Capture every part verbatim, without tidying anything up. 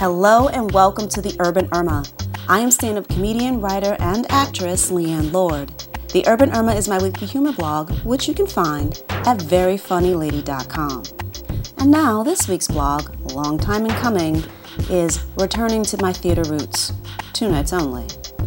Hello and welcome to The Urban Irma. I am stand-up comedian, writer, and actress Leanne Lord. The Urban Irma is my weekly humor blog, which you can find at very funny lady dot com. And now, this week's blog, long time in coming, is returning to my theater roots. Two nights only.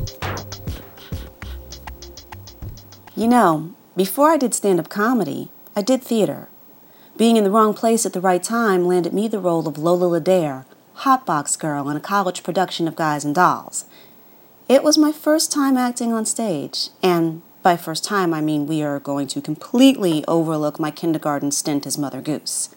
You know, before I did stand-up comedy, I did theater. Being in the wrong place at the right time landed me the role of Lola Ledare, hotbox girl in a college production of Guys and Dolls. It was my first time acting on stage, and by first time I mean we are going to completely overlook my kindergarten stint as Mother Goose.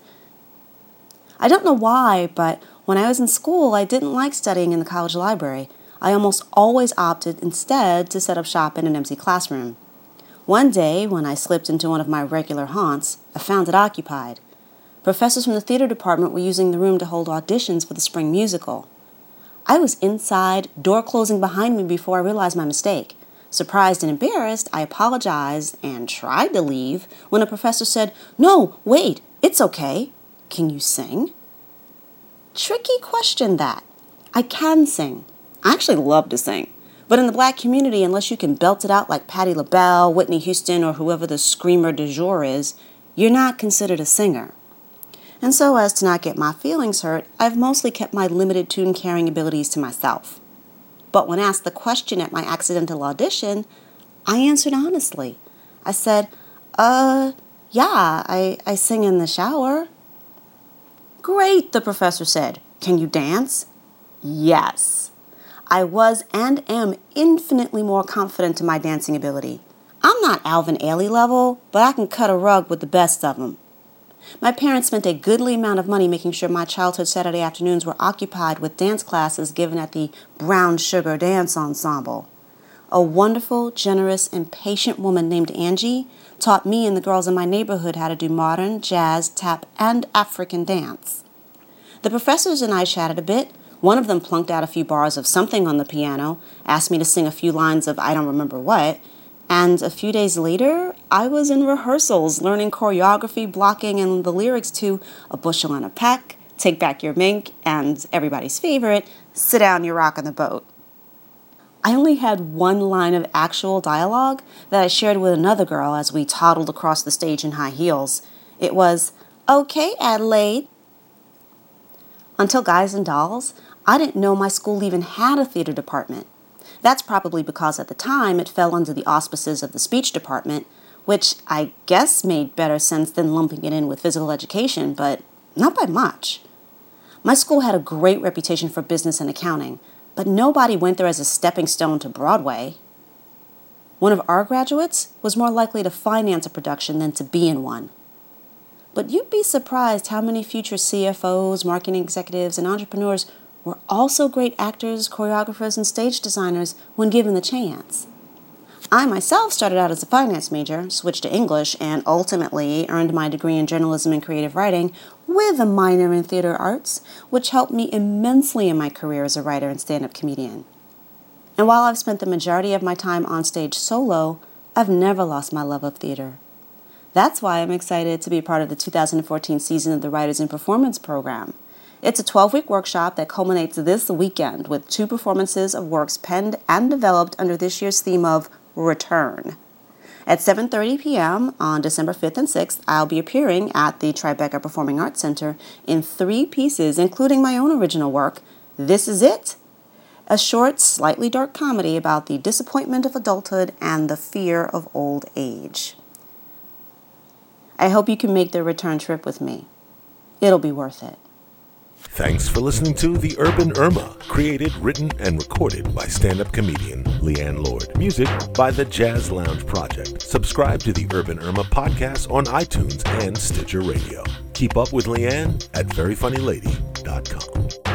I don't know why, but when I was in school, I didn't like studying in the college library. I almost always opted instead to set up shop in an empty classroom. One day, when I slipped into one of my regular haunts, I found it occupied. Professors from the theater department were using the room to hold auditions for the spring musical. I was inside, door closing behind me before I realized my mistake. Surprised and embarrassed, I apologized and tried to leave when a professor said, "No, wait, it's okay. Can you sing?" Tricky question, that. I can sing. I actually love to sing. But in the black community, unless you can belt it out like Patti LaBelle, Whitney Houston, or whoever the screamer du jour is, you're not considered a singer. And so as to not get my feelings hurt, I've mostly kept my limited tune-carrying abilities to myself. But when asked the question at my accidental audition, I answered honestly. I said, uh, yeah, I, I sing in the shower. Great, the professor said. Can you dance? Yes. I was and am infinitely more confident in my dancing ability. I'm not Alvin Ailey level, but I can cut a rug with the best of them. My parents spent a goodly amount of money making sure my childhood Saturday afternoons were occupied with dance classes given at the Brown Sugar Dance Ensemble. A wonderful, generous, and patient woman named Angie taught me and the girls in my neighborhood how to do modern, jazz, tap, and African dance. The professors and I chatted a bit. One of them plunked out a few bars of something on the piano, asked me to sing a few lines of I don't remember what, and a few days later, I was in rehearsals learning choreography, blocking, and the lyrics to A Bushel and a Peck, Take Back Your Mink, and everybody's favorite, Sit Down, You're Rockin' the Boat. I only had one line of actual dialogue that I shared with another girl as we toddled across the stage in high heels. It was, "Okay, Adelaide." Until Guys and Dolls, I didn't know my school even had a theater department. That's probably because at the time it fell under the auspices of the speech department, which I guess made better sense than lumping it in with physical education, but not by much. My school had a great reputation for business and accounting, but nobody went there as a stepping stone to Broadway. One of our graduates was more likely to finance a production than to be in one. But you'd be surprised how many future C F Os, marketing executives, and entrepreneurs were also great actors, choreographers, and stage designers when given the chance. I myself started out as a finance major, switched to English, and ultimately earned my degree in journalism and creative writing with a minor in theater arts, which helped me immensely in my career as a writer and stand-up comedian. And while I've spent the majority of my time on stage solo, I've never lost my love of theater. That's why I'm excited to be part of the two thousand fourteen season of the Writers in Performance program. It's a twelve-week workshop that culminates this weekend with two performances of works penned and developed under this year's theme of Return. At seven thirty p.m. on December fifth and sixth, I'll be appearing at the Tribeca Performing Arts Center in three pieces, including my own original work, This Is It, a short, slightly dark comedy about the disappointment of adulthood and the fear of old age. I hope you can make the return trip with me. It'll be worth it. Thanks for listening to The Urban Irma, created, written, and recorded by stand-up comedian Leanne Lord. Music by the Jazz Lounge Project. Subscribe to The Urban Irma podcast on iTunes and Stitcher Radio. Keep up with Leanne at very funny lady dot com.